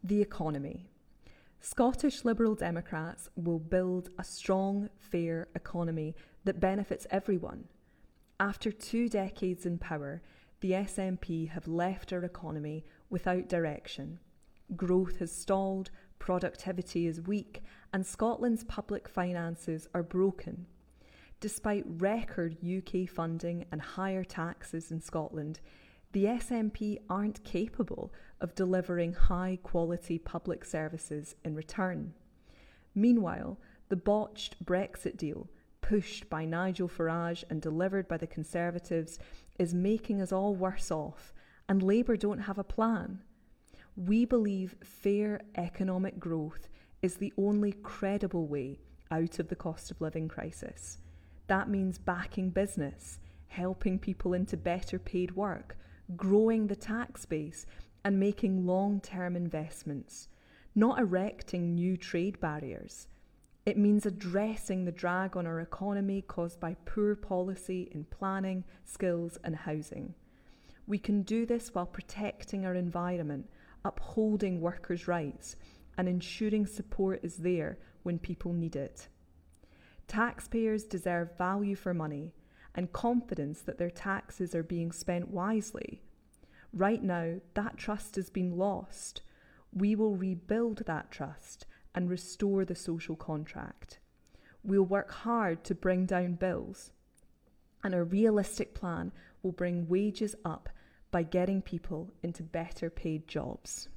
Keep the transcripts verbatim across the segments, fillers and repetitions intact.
The economy. Scottish Liberal Democrats will build a strong, fair economy that benefits everyone. After two decades in power, the S N P have left our economy without direction. Growth has stalled, productivity is weak, and Scotland's public finances are broken. Despite record U K funding and higher taxes in Scotland, the S N P aren't capable of delivering high-quality public services in return. Meanwhile, the botched Brexit deal, pushed by Nigel Farage and delivered by the Conservatives, is making us all worse off, and Labour don't have a plan. We believe fair economic growth is the only credible way out of the cost of living crisis. That means backing business, helping people into better paid work, growing the tax base, and making long-term investments, not erecting new trade barriers. It means addressing the drag on our economy caused by poor policy in planning, skills, and housing. We can do this while protecting our environment, upholding workers' rights, and ensuring support is there when people need it. Taxpayers deserve value for money and confidence that their taxes are being spent wisely. Right now, that trust has been lost. We will rebuild that trust and restore the social contract. We'll work hard to bring down bills, and a realistic plan will bring wages up by getting people into better paid jobs.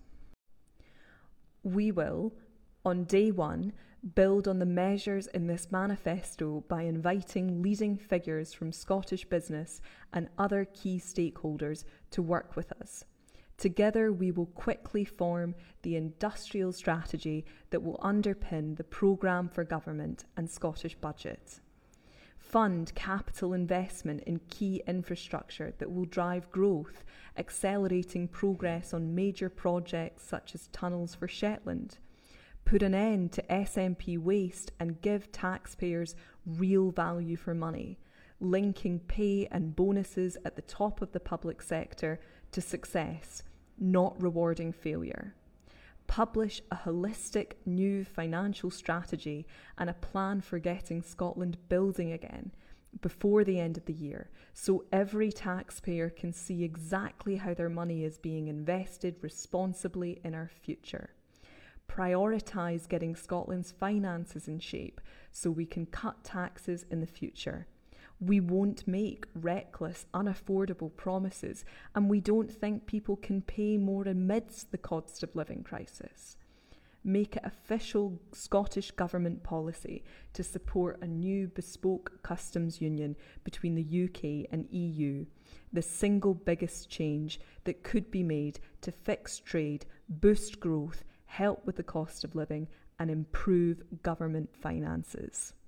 We will, on day one, build on the measures in this manifesto by inviting leading figures from Scottish business and other key stakeholders to work with us. Together, we will quickly form the industrial strategy that will underpin the programme for government and Scottish budget. Fund capital investment in key infrastructure that will drive growth, accelerating progress on major projects such as tunnels for Shetland. Put an end to S N P waste and give taxpayers real value for money, linking pay and bonuses at the top of the public sector to success, not rewarding failure. Publish a holistic new financial strategy and a plan for getting Scotland building again before the end of the year, so every taxpayer can see exactly how their money is being invested responsibly in our future. Prioritise getting Scotland's finances in shape so we can cut taxes in the future. We won't make reckless, unaffordable promises, and we don't think people can pay more amidst the cost of living crisis. Make it official Scottish Government policy to support a new bespoke customs union between the U K and E U, the single biggest change that could be made to fix trade, boost growth, help with the cost of living, and improve government finances.